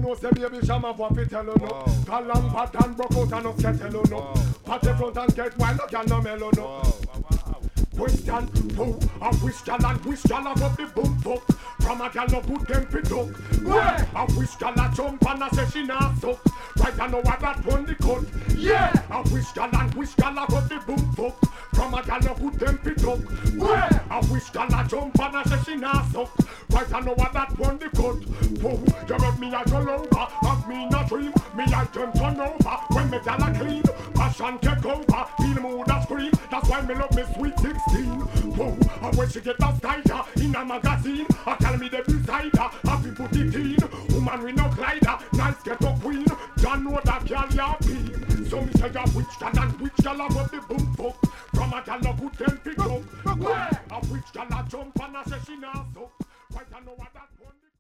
know say baby shama for fit tell you no. Galang pattern broke out and no settle you no. Pat the front and get wild, no can no mellow no. Question who a wish gal and wish gal a up the boom fuck. From a gal no good them fit up. Yeah, a wish gal a jump and a say she nah suck. Right I know what that one the cut. Yeah, a wish gal and wish gal a up the boom fuck. From a gal no good them fit up. Yeah, a wish gal a jump and a say she nah suck. Right I know what that one the cut. Who you got me a go over, have me in a dream. Me I can turn over when me gal a clean. Passion take over, feel mood a scream. That's why me love me sweet 16. Whoa, and when she get that tighter in a magazine, I tell me the beside her, happy put it in. Woman with no glider, nice get up queen. John know that girl ya be. So me say ya witch gal and witch gal a rub the boom fuck. From a gal no good them pick up. A witch gal a jump and a say she nah